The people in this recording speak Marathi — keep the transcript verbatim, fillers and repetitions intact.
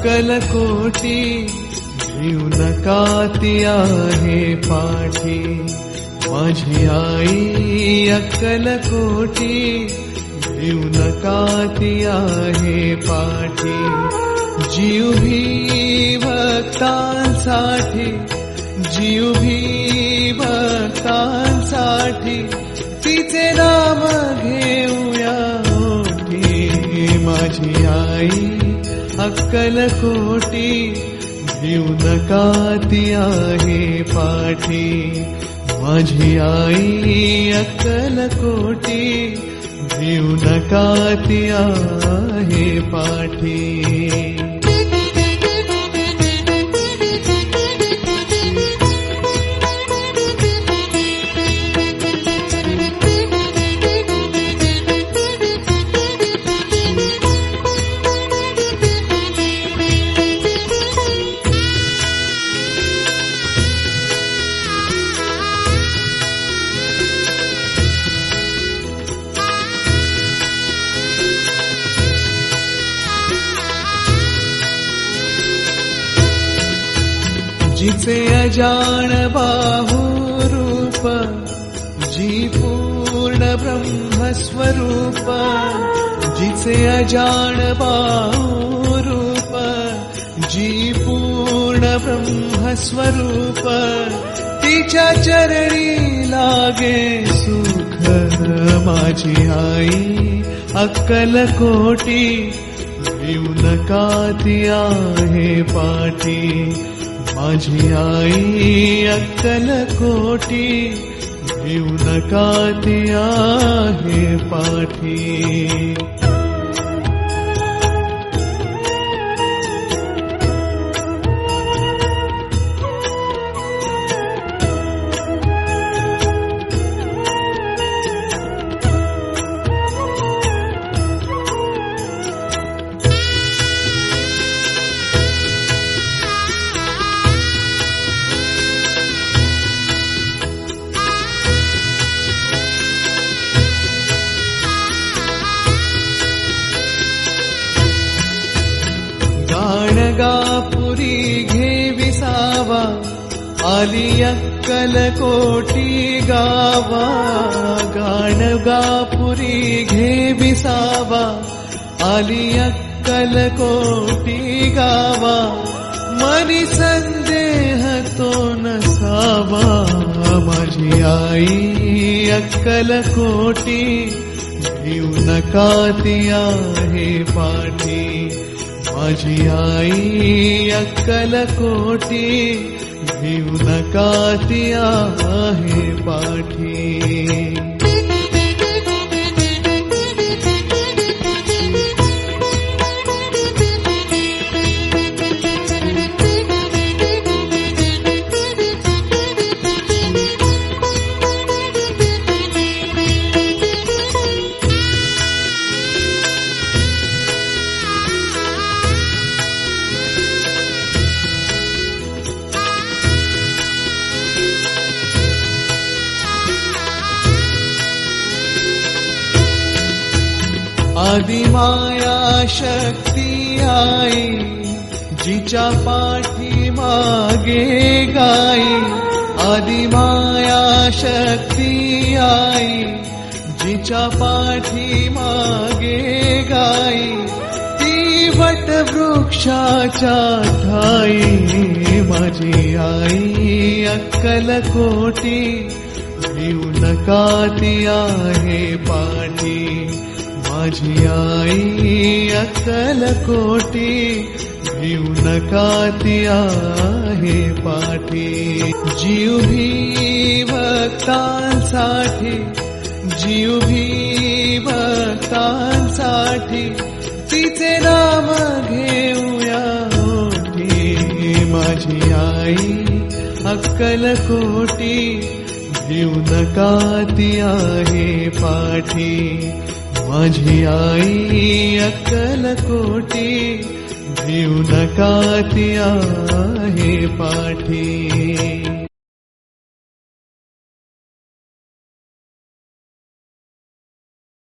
अक्कलकोटी जीवनकाती आहे पाठी माझी आई अक्कलकोटी जीवनकाती आहे पाठी जीव भी भक्तांसाठी जीव भी भक्तांसाठी तिचे नाम घेऊया ओठी माझी आई अक्कलकोटी जीवनकाती आहे पाठी माझी आई अक्कलकोटी जीवनकाती आहे पाठी जिचे अजान बाहुरूप जी पूर्ण ब्रह्मस्वरूप जिचे अजान बाहुरूप जी पूर्ण ब्रह्मस्वरूप तिच्या चरणी लागे सुख माझी आई अक्कलकोटी जीवनकाती आहे पाठी माझी आई अक्कलकोटी जीवनकाती आहे पाठी गाणगापुरी घे विसावा आली अक्कलकोटी गावा गाणगापुरी घे विसावा आली अक्कलकोटी गावा मनी संदेह तो नसावा माझी आई अक्कलकोटी जीवनकाती आहे पाठी माझी आई अक्कलकोटी जीवनकाती आहे पाठी आदिमाया शक्ती आई जिच्या पाठी मागे गाई आदिमाया शक्ती आई जिच्या पाठी मागे गाई ती वट वृक्षाच्या ठाई माझी आई अक्कलकोटी जीवनकाती आहे पाठी माझी आई अक्कलकोटी जीवनकाती आहे पाठी जीव भी भक्तांसाठी जीव भी भक्तांसाठी तिचे नाम घेऊया ओठी माझी आई अक्कलकोटी जीवनकाती आहे पाठी माझी आई अक्कलकोटी जीवनकाती आहे पाठी